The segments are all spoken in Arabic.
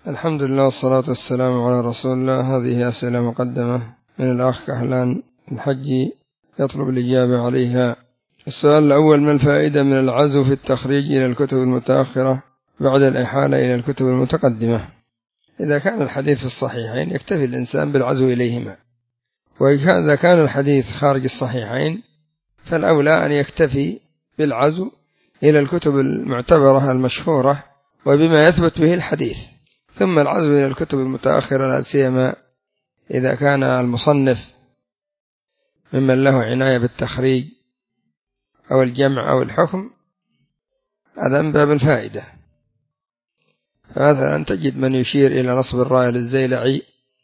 الحمد لله والصلاة والسلام على رسول الله. هذه أسئلة مقدمة من الأخ كحلان الحجي يطلب الإجابة عليها. السؤال الأول: ما الفائدة من العزو في التخريج إلى الكتب المتأخرة بعد الإحالة إلى الكتب المتقدمة؟ إذا كان الحديث في الصحيحين يكتفي الإنسان بالعزو إليهما، وإذا كان الحديث خارج الصحيحين فالأولى أن يكتفي بالعزو إلى الكتب المعتبرة المشهورة وبما يثبت به الحديث، ثم العزو إلى الكتب المتأخرة لا سيما إذا كان المصنف ممن له عناية بالتخريج أو الجمع أو الحكم، هذا من باب الفائدة. فمثلا تجد من يشير إلى نصب الراية للزيلعي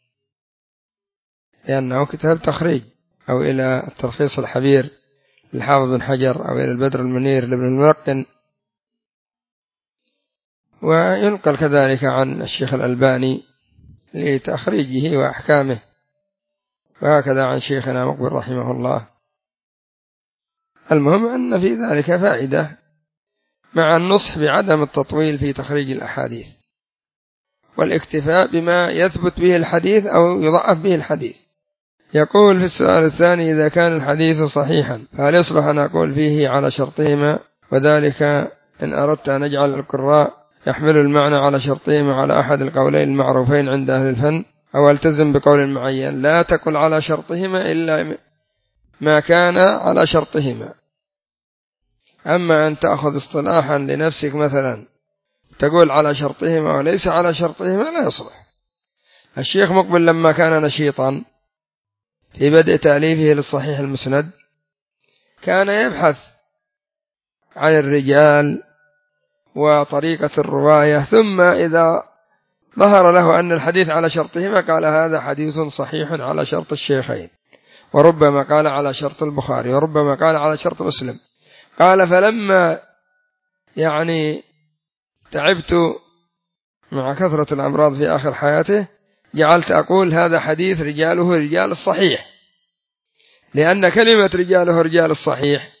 لأنه كتاب تخريج، أو إلى التلخيص الحبير للحافظ بن حجر، أو إلى البدر المنير لابن الملقن، وينقل كذلك عن الشيخ الألباني لتخريجه وأحكامه، وهكذا عن شيخنا مقبل رحمه الله. المهم أن في ذلك فائدة مع النصح بعدم التطويل في تخريج الأحاديث، والاكتفاء بما يثبت به الحديث أو يضعف به الحديث. يقول في السؤال الثاني: إذا كان الحديث صحيحا فهل يصلح أن أقول فيه على شرطهما، وذلك إن أردت أن أجعل القراء يحمل المعنى على شرطهما على أحد القولين المعروفين عند أهل الفن، أو ألتزم بقول معين؟ لا تقل على شرطهما إلا ما كان على شرطهما. أما أن تأخذ اصطلاحا لنفسك مثلا تقول على شرطهما وليس على شرطهما لا يصلح. الشيخ مقبل لما كان نشيطا في بدء تأليفه للصحيح المسند كان يبحث عن الرجال وطريقة الرواية، ثم إذا ظهر له أن الحديث على شرطهما قال هذا حديث صحيح على شرط الشيخين، وربما قال على شرط البخاري، وربما قال على شرط مسلم. قال فلما تعبت مع كثرة الأمراض في آخر حياته جعلت أقول هذا حديث رجاله رجال الصحيح، لأن كلمة رجاله رجال الصحيح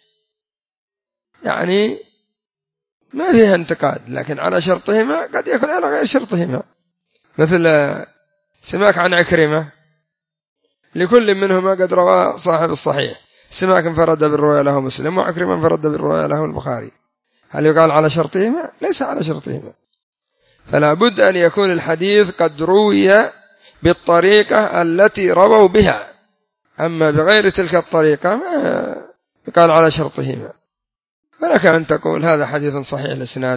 ما فيها انتقاد، لكن على شرطهما قد يكون على غير شرطهما. مثل سماك عن عكرمة، لكل منهما قد روى صاحب الصحيح، سماك انفرد بالرواية له مسلم، وعكرمة انفرد بالرواية له البخاري. هل يقال على شرطهما؟ ليس على شرطهما. فلا بد أن يكون الحديث قد روي بالطريقة التي رووا بها، أما بغير تلك الطريقة ما يقال على شرطهما. فلك أن تقول هذا حديث صحيح الإسناد،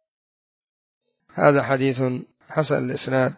هذا حديث حسن الإسناد،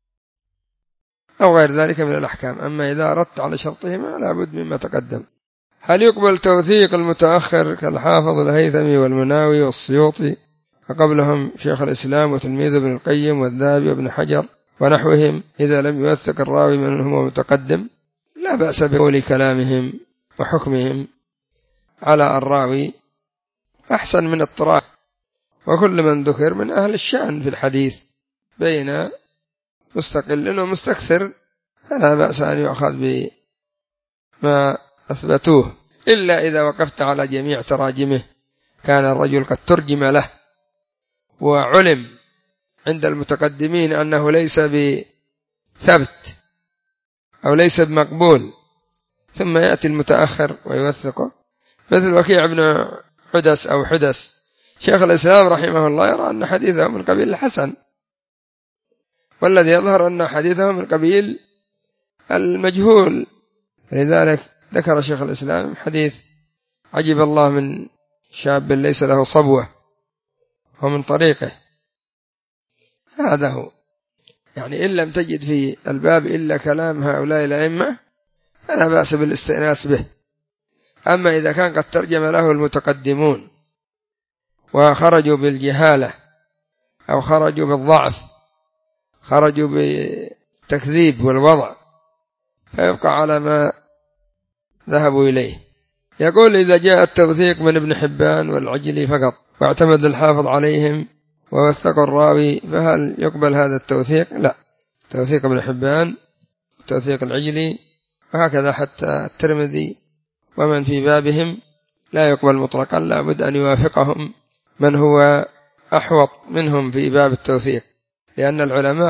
أو غير ذلك من الأحكام. أما إذا أردت على شرطهما لا بد مما تقدم. هل يقبل توثيق المتأخر كالحافظ الهيثمي والمناوي والسيوطي، وقبلهم شيخ الإسلام وتلميذ ابن القيم والذهبي وابن حجر ونحوهم، إذا لم يوثق الراوي منهم ومتقدم؟ لا بأس بقول كلامهم وحكمهم على الراوي أحسن من اضطراب، وكل من ذكر من أهل الشأن في الحديث بين مستقل ومستكثر فلا بأس أن يؤخذ بما أثبتوه، إلا إذا وقفت على جميع تراجمه كان الرجل قد ترجم له وعلم عند المتقدمين أنه ليس بثبت أو ليس بمقبول، ثم يأتي المتأخر ويوثقه، مثل وكيع بن حدس أو حدس. شيخ الإسلام رحمه الله يرى أن حديثه من قبيل الحسن، والذي يظهر أن حديثه من قبيل المجهول. لذلك ذكر شيخ الإسلام حديث عجب الله من شاب ليس له صبوة ومن طريقه. هذا هو، إن لم تجد في الباب إلا كلام هؤلاء الأئمة فلا بأس بالاستئناس به. أما إذا كان قد ترجم له المتقدمون وخرجوا بالجهالة أو خرجوا بالضعف، خرجوا بالتكذيب والوضع، فيبقى على ما ذهبوا إليه. يقول إذا جاء التوثيق من ابن حبان والعجلي فقط واعتمد الحافظ عليهم ووثق الراوي، فهل يقبل هذا التوثيق؟ لا، توثيق ابن حبان توثيق العجلي وهكذا حتى الترمذي ومن في بابهم لا يقبل مطلقا، لا بد أن يوافقهم من هو أحوط منهم في باب التوثيق، لأن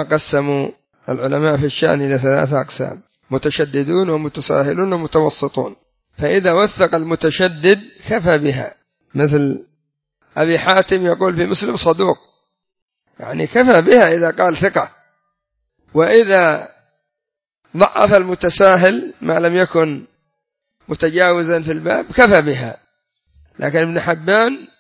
العلماء في الشأن إلى 3 أقسام: متشددون ومتساهلون ومتوسطون. فإذا وثق المتشدد كفى بها، مثل أبي حاتم يقول في مسلم صدوق، يعني كفى بها إذا قال ثقة. وإذا ضعف المتساهل ما لم يكن متجاوزا في الباب كفى بها. لكن ابن حبان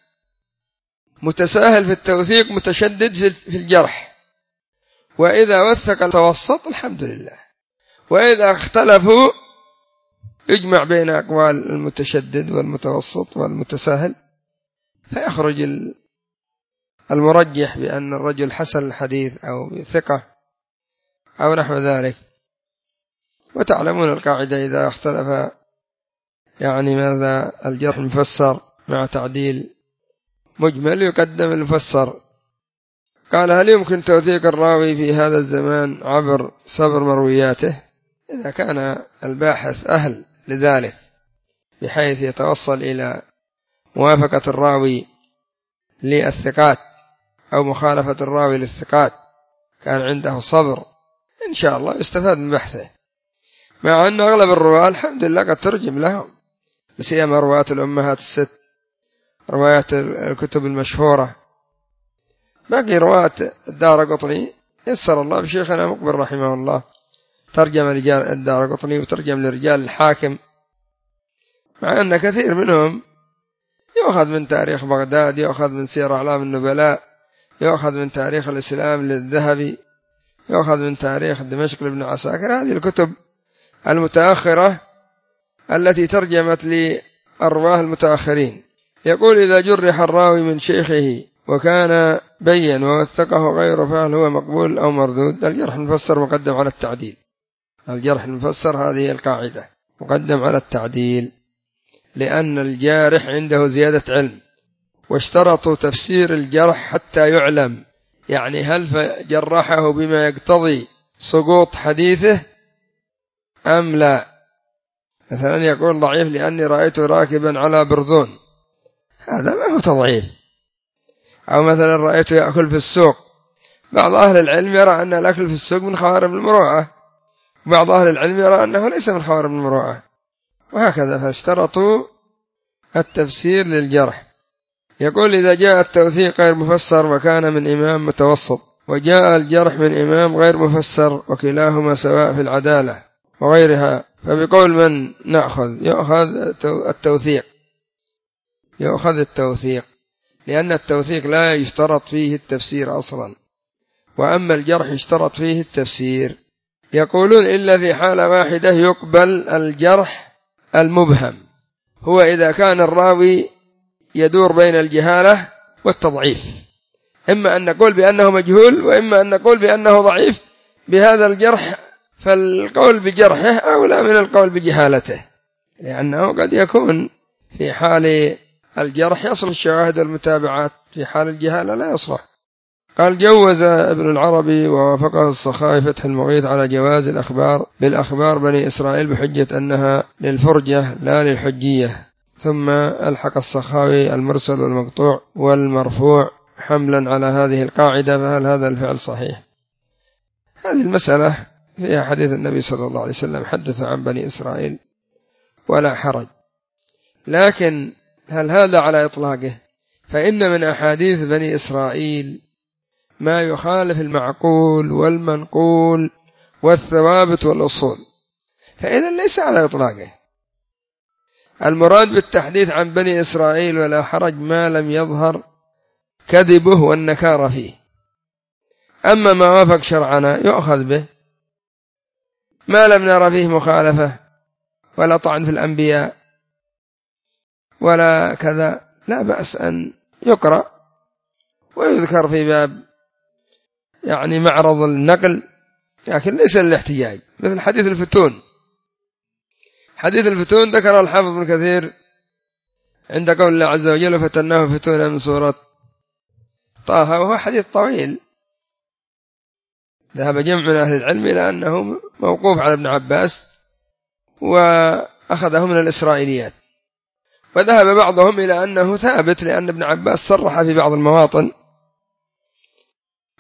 متساهل في التوثيق، متشدد في الجرح، وإذا وثق المتوسط الحمد لله. وإذا اختلفوا يجمع بين أقوال المتشدد والمتوسط والمتساهل، فيخرج المرجح بأن الرجل حسن الحديث أو ثقة أو نحو ذلك. وتعلمون القاعدة إذا اختلف يعني ماذا الجرح المفسر مع تعديل مجمل يقدم المفسر. قال: هل يمكن توثيق الراوي في هذا الزمان عبر صبر مروياته؟ إذا كان الباحث أهل لذلك بحيث يتوصل إلى موافقة الراوي للثقات أو مخالفة الراوي للثقات، كان عنده صبر، إن شاء الله يستفاد من بحثه. مع أن أغلب الرواة الحمد لله قد ترجم لهم، سيما رواة الأمهات الست، روايات الكتب المشهورة. باقي رواة الدارقطني يسر الله بشيخنا مقبل رحمه الله، ترجم رجال الدارقطني وترجم لرجال الحاكم، مع أن كثير منهم يؤخذ من تاريخ بغداد، يؤخذ من سير أعلام النبلاء، يؤخذ من تاريخ الإسلام للذهبي، يؤخذ من تاريخ دمشق لابن عساكر. هذه الكتب المتأخرة التي ترجمت لأرواه المتأخرين. يقول: إذا جرح الراوي من شيخه وكان بين ووثقه غيره فهل هو مقبول أو مردود؟ الجرح المفسر مقدم على التعديل. الجرح المفسر هذه القاعدة مقدم على التعديل، لأن الجارح عنده زيادة علم، واشترطوا تفسير الجرح حتى يعلم، يعني هل جرحه بما يقتضي سقوط حديثه أم لا. مثلا يقول ضعيف لأني رأيته راكبا على برذون، هذا ما هو تضعيف. أو مثلا رأيته يأكل في السوق، بعض أهل العلم يرى أن الأكل في السوق من خوارم المروءة، بعض أهل العلم يرى أنه ليس من خوارم المروءة، وهكذا. فاشترطوا التفسير للجرح. يقول: إذا جاء التوثيق غير مفسر وكان من إمام متوسط، وجاء الجرح من إمام غير مفسر وكلاهما سواء في العدالة وغيرها، فبقول من نأخذ؟ يؤخذ التوثيق، لأن التوثيق لا يشترط فيه التفسير أصلا، وأما الجرح يشترط فيه التفسير. يقولون: إلا في حالة واحدة يقبل الجرح المبهم، هو إذا كان الراوي يدور بين الجهالة والتضعيف، إما أن نقول بأنه مجهول وإما أن نقول بأنه ضعيف. بهذا الجرح فالقول بجرحه أولى من القول بجهالته، لأنه قد يكون في حال الجرح يصلح الشواهد والمتابعات، في حال الجهالة لا يصلح. قال: جوز ابن العربي ووافقه السخاوي فتح المغيث على جواز الأخبار بالأخبار بني إسرائيل بحجة أنها للفرجة لا للحجية. ثم ألحق السخاوي المرسل والمقطوع والمرفوع حملا على هذه القاعدة، فهل هذا الفعل صحيح؟ هذه المسألة فيها حديث النبي صلى الله عليه وسلم: حدث عن بني إسرائيل ولا حرج. لكن هل هذا على إطلاقه؟ فإن من أحاديث بني إسرائيل ما يخالف المعقول والمنقول والثوابت والأصول، فإذا ليس على إطلاقه. المراد بالتحديث عن بني إسرائيل ولا حرج ما لم يظهر كذبه والنكار فيه. أما ما وافق شرعنا يؤخذ به، ما لم نرى فيه مخالفة ولا طعن في الأنبياء ولا كذا لا بأس أن يقرأ ويذكر في باب يعني معرض النقل، لكن ليس للاحتجاج. مثل حديث الفتون، حديث الفتون ذكر الحافظ ابن كثير عند قول الله عز وجل: فتناه فتونا من سورة طه، وهو حديث طويل ذهب جمع من أهل العلم إلى أنه موقوف على ابن عباس وأخذه من الإسرائيليات، وذهب بعضهم إلى أنه ثابت، لأن ابن عباس صرح في بعض المواطن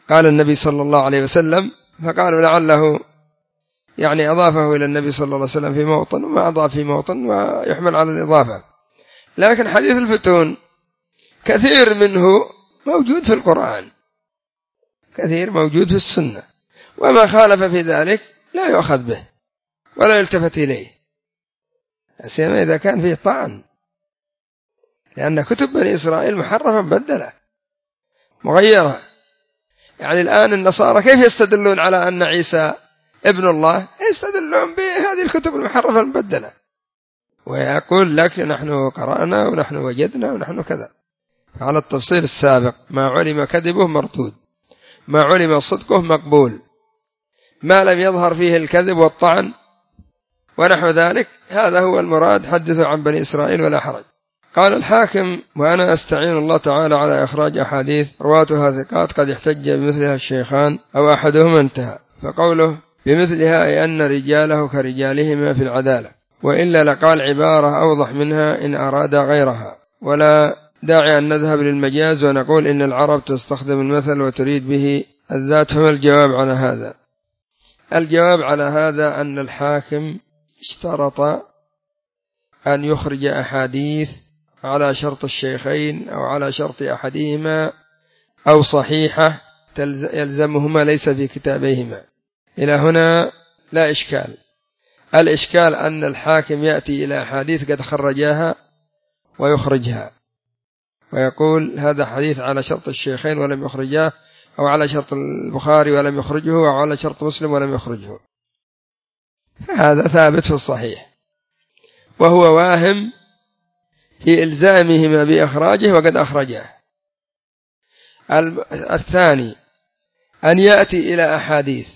قال النبي صلى الله عليه وسلم، فقالوا لعله يعني أضافه إلى النبي صلى الله عليه وسلم في موطن وما أضاف في موطن ويحمل على الإضافة. لكن حديث الفتون كثير منه موجود في القرآن، كثير موجود في السنة، وما خالف في ذلك لا يؤخذ به ولا يلتفت إليه، سيما إذا كان فيه طعن، لأن كتب بني إسرائيل محرفة مبدلة مغيرة. يعني الآن النصارى كيف يستدلون على أن عيسى ابن الله؟ يستدلون بهذه الكتب المحرفة المبدلة، ويقول لك نحن قرأنا ونحن وجدنا ونحن كذا. على التفصيل السابق، ما علم كذبه مردود، ما علم صدقه مقبول، ما لم يظهر فيه الكذب والطعن ونحو ذلك، هذا هو المراد. حدثوا عن بني إسرائيل ولا حرج. قال الحاكم: وأنا أستعين الله تعالى على إخراج أحاديث رواتها ثقات قد احتج بمثلها الشيخان أو أحدهما، انتهى. فقوله بمثلها أي أن رجاله كرجالهما في العدالة، وإلا لقال عبارة أوضح منها إن أراد غيرها. ولا داعي أن نذهب للمجاز ونقول إن العرب تستخدم المثل وتريد به الذات. فما الجواب على هذا؟ الجواب على هذا أن الحاكم اشترط أن يخرج أحاديث على شرط الشيخين أو على شرط أحدهما أو صحيحة يلزمهما ليس في كتابيهما. إلى هنا لا إشكال. الإشكال أن الحاكم يأتي إلى أحاديث قد خرجاها ويخرجها ويقول هذا حديث على شرط الشيخين ولم يخرجاه، أو على شرط البخاري ولم يخرجه، أو على شرط مسلم ولم يخرجه، فهذا ثابت في الصحيح، وهو واهم في إلزامهما بإخراجه وقد أخرجه. الثاني أن يأتي إلى أحاديث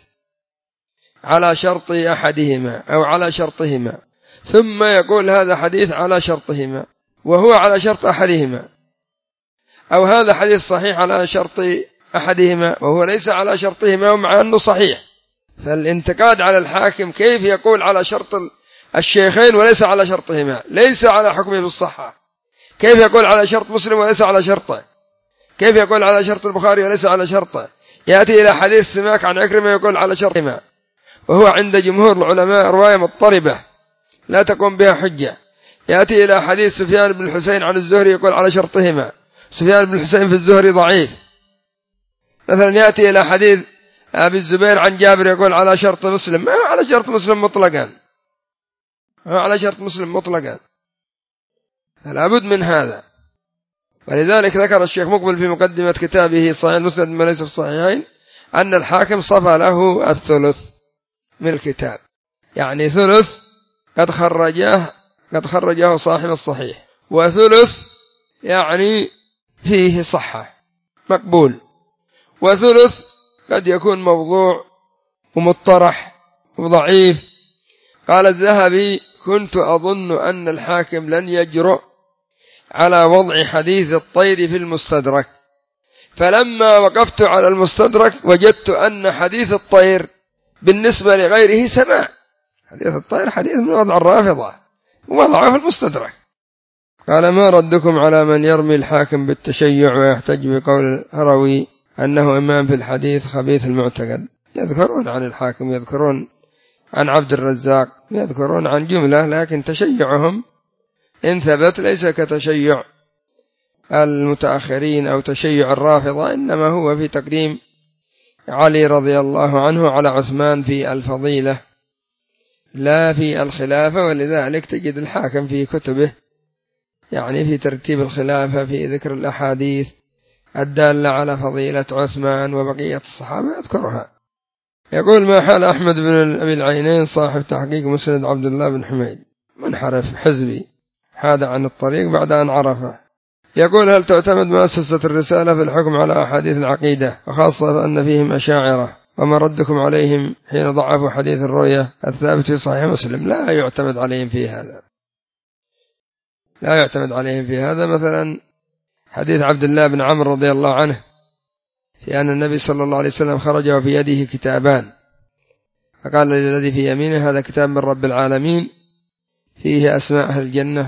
على شرط أحدهما أو على شرطهما، ثم يقول هذا حديث على شرطهما وهو على شرط أحدهما، أو هذا حديث صحيح على شرط أحدهما وهو ليس على شرطهما ومع أنه صحيح. فالانتقاد على الحاكم كيف يقول على شرط الشيخين وليس على شرطهما، ليس على حكمه بالصحة. كيف يقول على شرط مسلم وليس على شرطه؟ كيف يقول على شرط البخاري وليس على شرطه؟ يأتي إلى حديث سماك عن عكرمة يقول على شرطهما، وهو عند جمهور العلماء رواية مضطربة لا تقوم بها حجة. يأتي إلى حديث سفيان بن الحسين عن الزهري يقول على شرطهما، سفيان بن الحسين في الزهري ضعيف. مثلا يأتي إلى حديث أبي الزبير عن جابر يقول على شرط مسلم، ما هو على شرط مسلم مطلقا، ما هو على شرط مسلم مطلقا، فلا بد من هذا. ولذلك ذكر الشيخ مقبل في مقدمة كتابه صحيح المسند ما ليس في الصحيحين أن الحاكم صفى له الثلث من الكتاب، يعني ثلث قد خرجه صاحب الصحيح، وثلث يعني فيه صحة مقبول، وثلث قد يكون موضوع ومطرح وضعيف. قال الذهبي: كنت أظن أن الحاكم لن يجرؤ على وضع حديث الطير في المستدرك، فلما وقفت على المستدرك وجدت أن حديث الطير بالنسبة لغيره سماع. حديث الطير حديث من وضع الرافضة ووضعه في المستدرك. قال: ما ردكم على من يرمي الحاكم بالتشيع ويحتج بقول الهروي أنه إمام في الحديث خبيث المعتقد؟ يذكرون عن الحاكم، يذكرون عن عبد الرزاق، يذكرون عن جملة، لكن تشيعهم إن ثبت ليس كتشيع المتأخرين أو تشيع الرافضة، إنما هو في تقديم علي رضي الله عنه على عثمان في الفضيلة لا في الخلافة. ولذلك تجد الحاكم في كتبه يعني في ترتيب الخلافة في ذكر الأحاديث الدالة على فضيلة عثمان وبقية الصحابة يذكرها. يقول: ما حال أحمد بن أبي العينين صاحب تحقيق مسند عبد الله بن حميد، منحرف حزبي حاد عن الطريق بعد أن عرفه. يقول: هل تعتمد مؤسسة الرسالة في الحكم على أحاديث العقيدة، وخاصة أن فيهم أشاعرة، وما ردكم عليهم حين ضعفوا حديث الرؤية الثابت في صحيح مسلم؟ لا يعتمد عليهم في هذا، لا يعتمد عليهم في هذا. مثلا حديث عبد الله بن عمرو رضي الله عنه في أن النبي صلى الله عليه وسلم خرج وفي يده كتابان، فقال للذي في يمينه: هذا كتاب من رب العالمين فيه أسماء أهل الجنة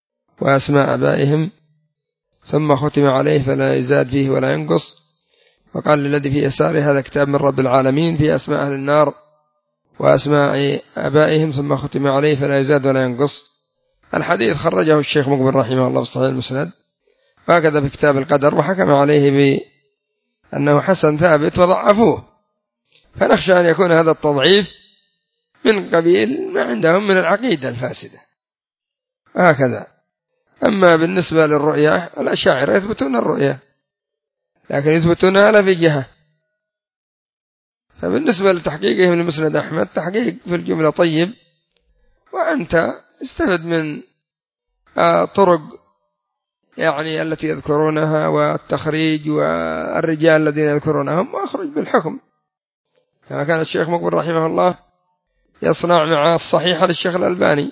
وأسماء أبائهم، ثم ختم عليه فلا يزاد فيه ولا ينقص، وقال للذي في يساره هذا كتاب من رب العالمين في أسماء أهل النار وأسماء آبائهم ثم ختم عليه فلا يزاد ولا ينقص. الحديث خرجه الشيخ مقبل رحمه الله في صحيح المسند، وهكذا في كتاب القدر، وحكم عليه بأنه حسن ثابت وضعفوه، فنخشى أن يكون هذا التضعيف من قبيل ما عندهم من العقيدة الفاسدة هكذا. أما بالنسبة للرؤية الأشاعرة يثبتون الرؤية لكن يثبتونها لا في جهة. فبالنسبة لتحقيقهم لمسند أحمد تحقيق في الجملة طيب، وأنت استفد من طرق يعني التي يذكرونها والتخريج والرجال الذين يذكرونهم وأخرج بالحكم، كما كان الشيخ مقبل رحمه الله يصنع مع الصحيحة للشيخ الألباني.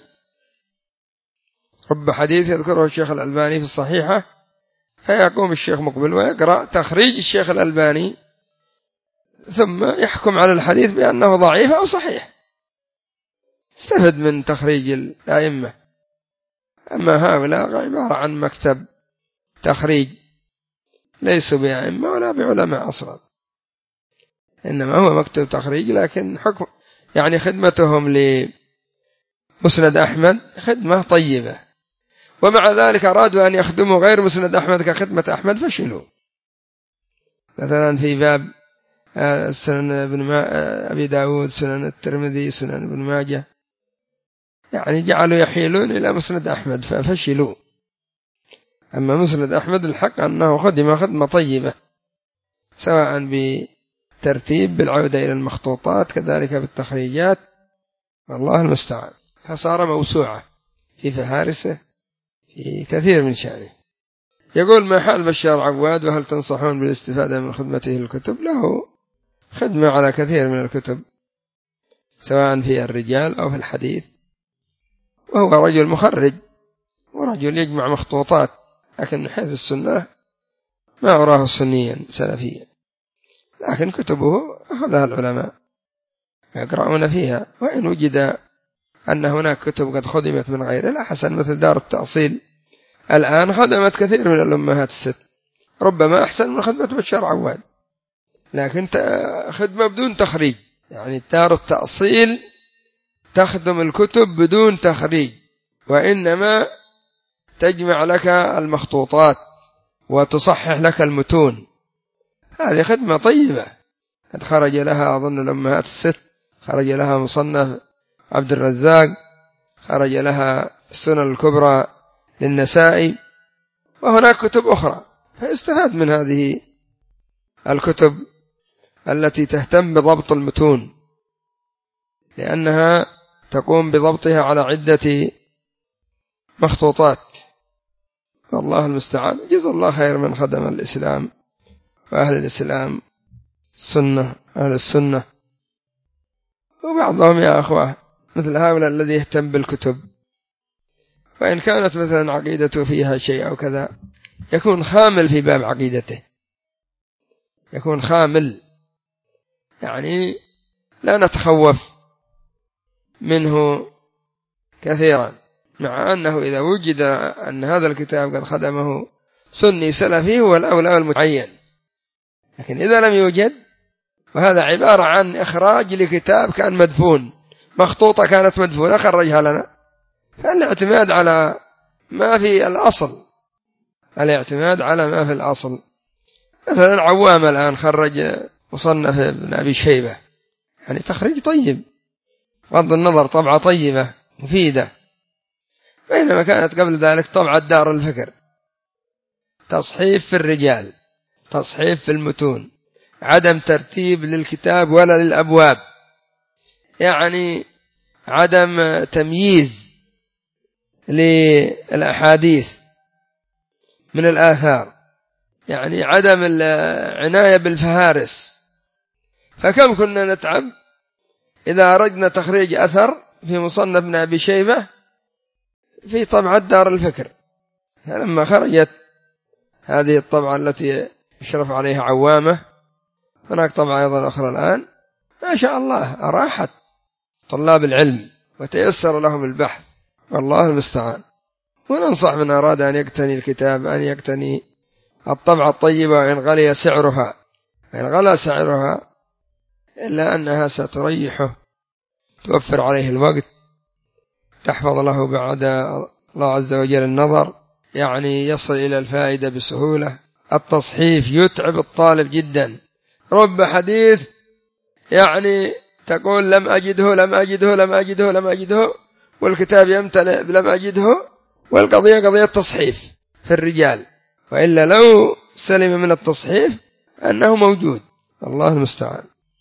رب حديث يذكره الشيخ الألباني في الصحيحة فيقوم الشيخ مقبل ويقرأ تخريج الشيخ الألباني ثم يحكم على الحديث بأنه ضعيف أو صحيح، استفد من تخريج الأئمة. أما هؤلاء عبارة عن مكتب تخريج، ليسوا بأئمة ولا بعلماء أصلا، إنما هو مكتب تخريج، لكن حكم يعني خدمتهم لمسند أحمد خدمة طيبة، ومع ذلك أرادوا أن يخدموا غير مسند أحمد كخدمة أحمد فشلوا. مثلا في باب سنن أبي داود، سنن الترمذي، سنن ابن ماجه، يعني جعلوا يحيلون إلى مسند أحمد ففشلوا. أما مسند أحمد الحق أنه خدم خدمة طيبة، سواء بترتيب بالعودة إلى المخطوطات كذلك بالتخريجات، والله المستعان. فصار موسوعة في فهارسه في كثير من شأنه. يقول: ما حال بشار عواد، وهل تنصحون بالاستفادة من خدمته الكتب؟ له خدمة على كثير من الكتب سواء في الرجال أو في الحديث، وهو رجل مخرج ورجل يجمع مخطوطات، لكن من حيث السنة ما أراه سنيا سلفيا، لكن كتبه أخذها العلماء يقرؤون فيها، وإن وجد أن هناك كتب قد خدمت من غيره لا حسن، مثل دار التأصيل الآن خدمت كثير من الأمهات الست، ربما أحسن من خدمة بشار عواد، لكن خدمة بدون تخريج. يعني دار التأصيل تخدم الكتب بدون تخريج، وإنما تجمع لك المخطوطات وتصحح لك المتون، هذه خدمة طيبة. قد خرج لها أظن الأمهات الست، خرج لها مصنف عبد الرزاق، خرج لها السنن الكبرى للنسائي، وهناك كتب أخرى، فاستفاد من هذه الكتب التي تهتم بضبط المتون، لأنها تقوم بضبطها على عدة مخطوطات، والله المستعان. جزا الله خير من خدم الإسلام وأهل الإسلام السنة، أهل السنة. وبعضهم يا أخوة مثل هؤلاء الذي يهتم بالكتب، وإن كانت مثلا عقيدته فيها شيء أو كذا يكون خامل في باب عقيدته، يكون خامل، يعني لا نتخوف منه كثيرا، مع أنه إذا وجد أن هذا الكتاب قد خدمه سني سلفي هو الأولى والمتعين، لكن إذا لم يوجد، وهذا عبارة عن إخراج لكتاب كان مدفون، مخطوطة كانت مدفونة خرجها لنا، فالاعتماد على ما في الأصل، الاعتماد على ما في الأصل. مثلا عوام الآن خرج مصنف ابن أبي شيبة، يعني تخريج طيب، بغض النظر طبعة طيبة مفيدة، بينما كانت قبل ذلك طبعة دار الفكر، تصحيف في الرجال، تصحيف في المتون، عدم ترتيب للكتاب ولا للأبواب، يعني عدم تمييز للأحاديث من الآثار، يعني عدم العناية بالفهارس. فكم كنا نتعب إذا أردنا تخريج أثر في مصنف ابن أبي شيبة في طبعة دار الفكر. فلما خرجت هذه الطبعة التي يشرف عليها عوامة، هناك طبعة أيضا أخرى الآن، ما شاء الله أراحت طلاب العلم وتيسر لهم البحث، والله المستعان. وننصح من أراد أن يقتني الكتاب أن يقتني الطبعة الطيبة وإن غلي سعرها، فإن غلا سعرها إلا أنها ستريحه، توفر عليه الوقت، تحفظ له بعد الله عز وجل النظر، يعني يصل إلى الفائدة بسهولة. التصحيف يتعب الطالب جدا، رب حديث يعني تقول لم أجده لم أجده لم أجده لم أجده، والكتاب يمتلئ لم أجده، والقضية قضية تصحيف في الرجال، وإلا لو سلم من التصحيف أنه موجود. الله المستعان.